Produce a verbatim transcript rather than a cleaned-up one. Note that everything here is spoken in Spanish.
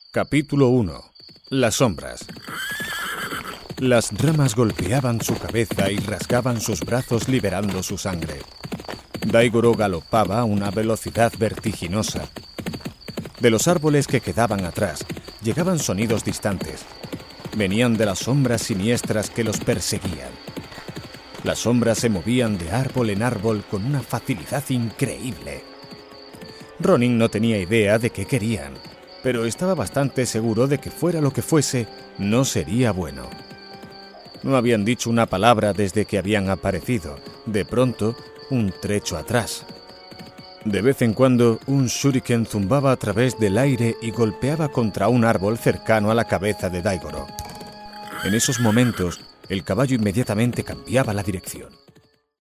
Capítulo uno. Las sombras. Las ramas golpeaban su cabeza y rasgaban sus brazos liberando su sangre. Daigoro galopaba a una velocidad vertiginosa. De los árboles que quedaban atrás llegaban sonidos distantes. Venían de las sombras siniestras que los perseguían. Las sombras se movían de árbol en árbol con una facilidad increíble. Ronin no tenía idea de qué querían, pero estaba bastante seguro de que fuera lo que fuese, no sería bueno. No habían dicho una palabra desde que habían aparecido. De pronto, un trecho atrás. De vez en cuando, un shuriken zumbaba a través del aire y golpeaba contra un árbol cercano a la cabeza de Daigoro. En esos momentos, el caballo inmediatamente cambiaba la dirección.